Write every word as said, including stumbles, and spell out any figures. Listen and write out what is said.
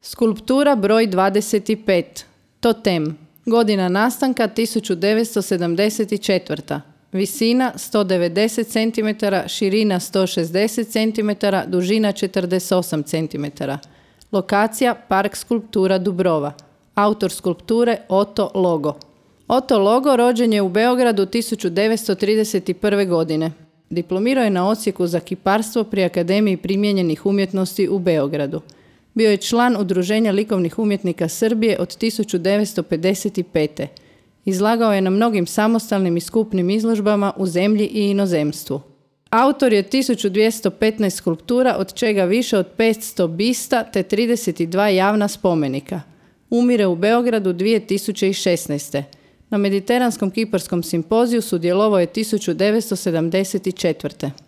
Skulptura broj dvadeset pet. Totem. Godina nastanka tisuću devetsto sedamdeset četvrta. Visina sto devedeset centimetara, širina sto šezdeset centimetara, dužina četrdeset osam centimetara. Lokacija Park skulptura Dubrova. Autor skulpture Oto Logo. Oto Logo rođen je u Beogradu tisuću devetsto trideset prve. godine. Diplomirao je na odsjeku za kiparstvo pri Akademiji primijenjenih umjetnosti u Beogradu. Bio je član Udruženja likovnih umjetnika Srbije od tisuću devetsto pedeset pete. Izlagao je na mnogim samostalnim i skupnim izložbama u zemlji i inozemstvu. Autor je tisuću dvjesto petnaest skulptura, od čega više od petsto bista te trideset dva javna spomenika. Umire u Beogradu dvije tisuće šesnaeste. Na Mediteranskom kiparskom simpoziju sudjelovao je tisuću devetsto sedamdeset četvrte.